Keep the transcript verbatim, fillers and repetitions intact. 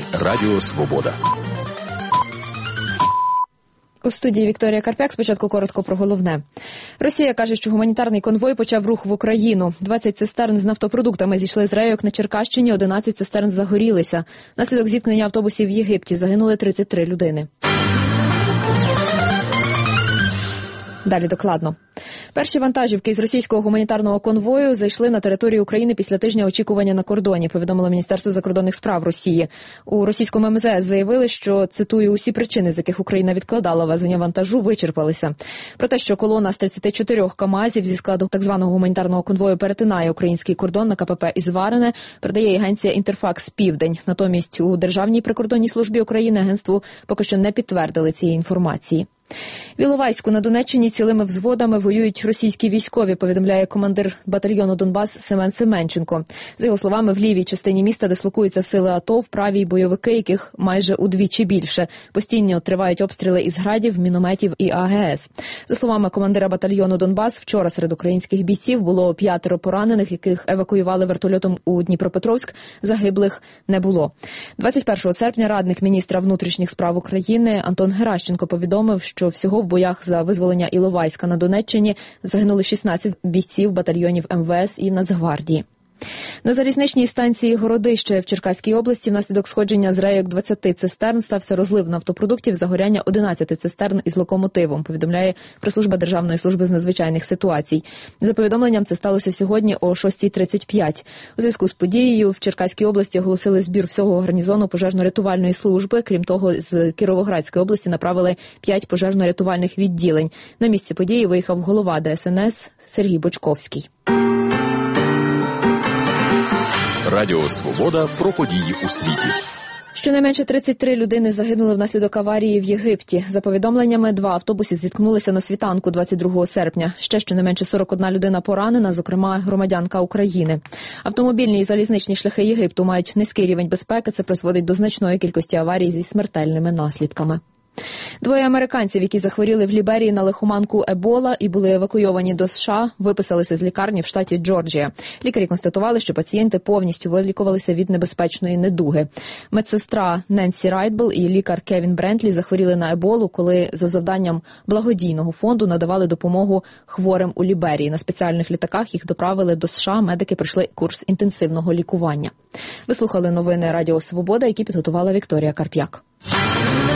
Радіо Свобода. У студії Вікторія Карп'як. Спочатку коротко про головне. Росія каже, що гуманітарний конвой почав рух в Україну. двадцять цистерн з нафтопродуктами зійшли з рейок на Черкащині, одинадцять цистерн загорілися. Внаслідок зіткнення автобусів в Єгипті загинули тридцять три людини. Далі докладно. Перші вантажівки з російського гуманітарного конвою зайшли на територію України після тижня очікування на кордоні, повідомило Міністерство закордонних справ Росії. У російському ем зе ес заявили, що, цитую, усі причини, з яких Україна відкладала везення вантажу, вичерпалися. Про те, що колона з тридцяти чотирьох КАМАЗів зі складу так званого гуманітарного конвою перетинає український кордон на ка пе пе Ізварине, передає агенція «Інтерфакс Південь». Натомість у Державній прикордонній службі України агентству поки що не підтвердили цієї інформації. В Іловайську на Донеччині цілими взводами воюють російські військові, повідомляє командир батальйону Донбас Семен Семенченко. За його словами, в лівій частині міста дислокуються сили АТО, в правій бойовики, яких майже удвічі більше. Постійно тривають обстріли із градів, мінометів і а ге ес. За словами командира батальйону Донбас, вчора серед українських бійців було п'ятеро поранених, яких евакуювали вертольотом у Дніпропетровськ, загиблих не було. двадцять першого серпня радник міністра внутрішніх справ України Антон Геращенко повідомив, що всього в боях за визволення Іловайська на Донеччині загинули шістнадцять бійців батальйонів ем ве ес і Нацгвардії. На залізничній станції Городище в Черкаській області внаслідок сходження з рейок двадцяти цистерн стався розлив нафтопродуктів, загоряння одинадцяти цистерн із локомотивом, повідомляє прес-служба Державної служби з надзвичайних ситуацій. За повідомленням, це сталося сьогодні о шостій тридцять п'ять. У зв'язку з подією в Черкаській області оголосили збір всього гарнізону пожежно-рятувальної служби. Крім того, з Кіровоградської області направили п'ять пожежно-рятувальних відділень. На місце події виїхав голова де ес ен ес Сергій Бочковський. Радіо Свобода про події у світі. Щонайменше тридцять три людини загинули внаслідок аварії в Єгипті. За повідомленнями, два автобуси зіткнулися на світанку двадцять другого серпня. Ще щонайменше сорок одна людина поранена, зокрема громадянка України. Автомобільні і залізничні шляхи Єгипту мають низький рівень безпеки. Це призводить до значної кількості аварій зі смертельними наслідками. Двоє американців, які захворіли в Ліберії на лихоманку Ебола і були евакуйовані до США, виписалися з лікарні в штаті Джорджія. Лікарі констатували, що пацієнти повністю вилікувалися від небезпечної недуги. Медсестра Ненсі Райтбл і лікар Кевін Брентлі захворіли на Еболу, коли за завданням благодійного фонду надавали допомогу хворим у Ліберії. На спеціальних літаках їх доправили до США, медики пройшли курс інтенсивного лікування. Ви слухали новини Радіо Свобода, які підготувала Вікторія Карп'як.